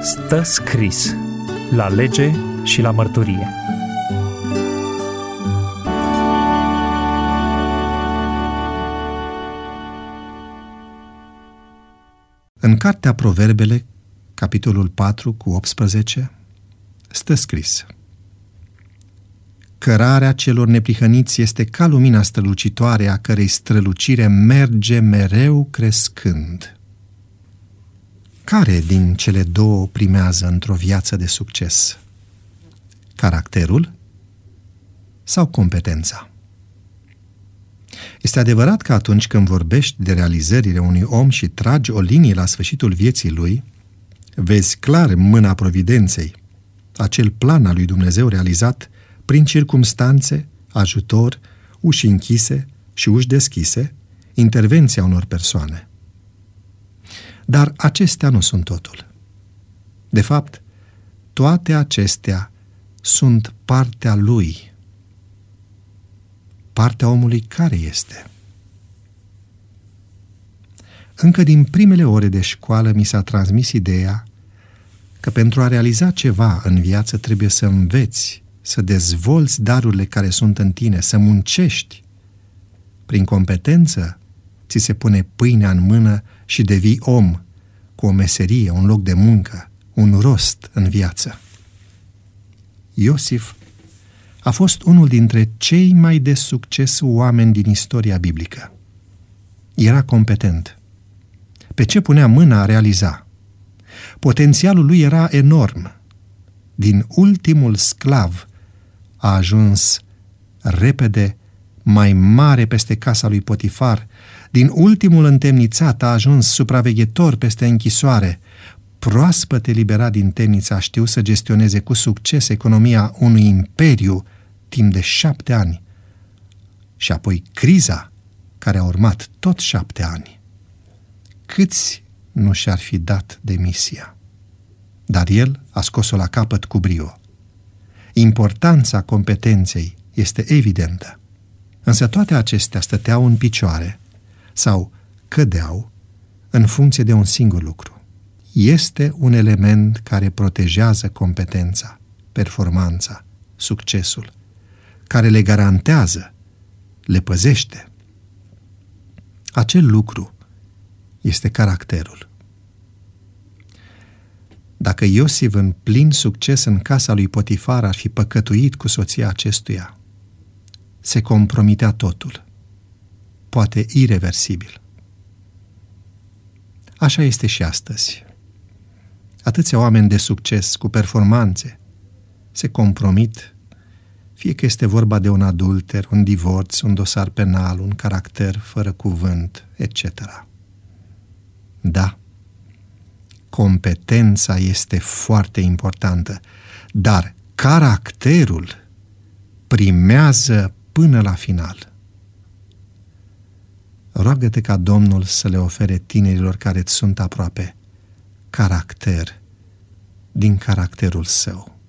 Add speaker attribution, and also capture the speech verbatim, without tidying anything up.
Speaker 1: Stă scris la lege și la mărturie.
Speaker 2: În cartea Proverbele, capitolul patru cu optsprezece, stă scris: cărarea celor neprihăniți este ca lumina strălucitoare, a cărei strălucire merge mereu crescând. Care din cele două primează într-o viață de succes? Caracterul sau competența? Este adevărat că atunci când vorbești de realizările unui om și tragi o linie la sfârșitul vieții lui, vezi clar mâna providenței, acel plan al lui Dumnezeu realizat prin circumstanțe, ajutor, uși închise și uși deschise, intervenția unor persoane. Dar acestea nu sunt totul. De fapt, toate acestea sunt partea lui. Partea omului care este? Încă din primele ore de școală mi s-a transmis ideea că pentru a realiza ceva în viață trebuie să înveți, să dezvolți darurile care sunt în tine, să muncești. Prin competență ți se pune pâinea în mână și devii om, cu o meserie, un loc de muncă, un rost în viață. Iosif a fost unul dintre cei mai de succes oameni din istoria biblică. Era competent. Pe ce punea mâna realiza. Potențialul lui era enorm. Din ultimul sclav a ajuns repede mai mare peste casa lui Potifar. Din ultimul întemnițat a ajuns supraveghetor peste închisoare. Proaspăt eliberat din temniță a știut să gestioneze cu succes economia unui imperiu timp de șapte ani. Și apoi criza care a urmat tot șapte ani. Câți nu și-ar fi dat demisia? Dar el a scos-o la capăt cu brio. Importanța competenței este evidentă. Însă toate acestea stăteau în picioare sau cădeau în funcție de un singur lucru. Este un element care protejează competența, performanța, succesul, care le garantează, le păzește. Acel lucru este caracterul. Dacă Iosif, în plin succes în casa lui Potifar, ar fi păcătuit cu soția acestuia, se compromitea totul, poate ireversibil. Așa este și astăzi. Atâția oameni de succes, cu performanțe, se compromit, fie că este vorba de un adulter, un divorț, un dosar penal, un caracter fără cuvânt, et cetera. Da, competența este foarte importantă, dar caracterul primează până la final. Roagă-te ca Domnul să le ofere tinerilor care îți sunt aproape caracter din caracterul său.